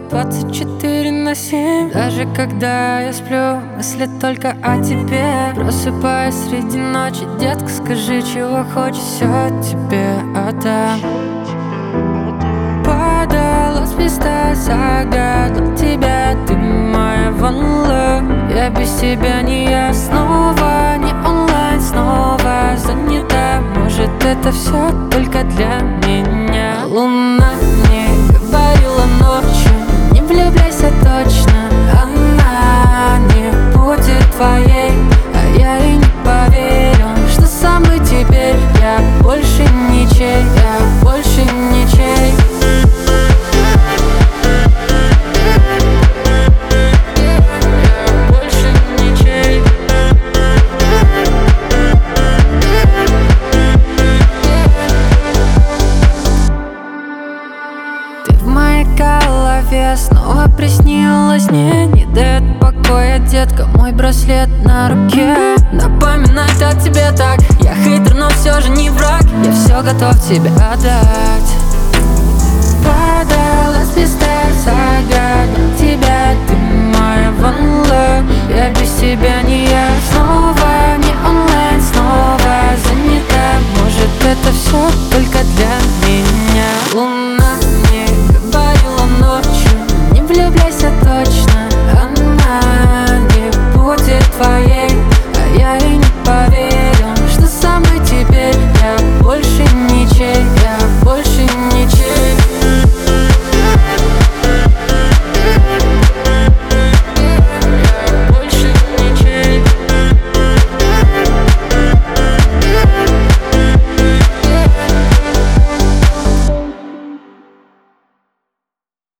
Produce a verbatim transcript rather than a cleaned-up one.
двадцать четыре на семь. Даже когда я сплю, мысли только о тебе. Просыпаюсь среди ночи, детка, скажи, чего хочешь, все тебе отдам. Падала звезда, загадал тебя, ты моя one love. Я без тебя не я, снова не онлайн, снова занята. Может, это все только для меня. Луна мне говорила ночью, не влюбляйся точно, она не будет твоей. А я и не поверил, что со мной теперь я больше ничей, я больше ничей. Снова приснилась мне, не дает покоя, детка, мой браслет на руке. Напоминает о тебе так, я хейтер, но все же не враг. Я все готов тебе отдать. Падала звезда, загадал тебя, ты моя one love. Я без тебя не я.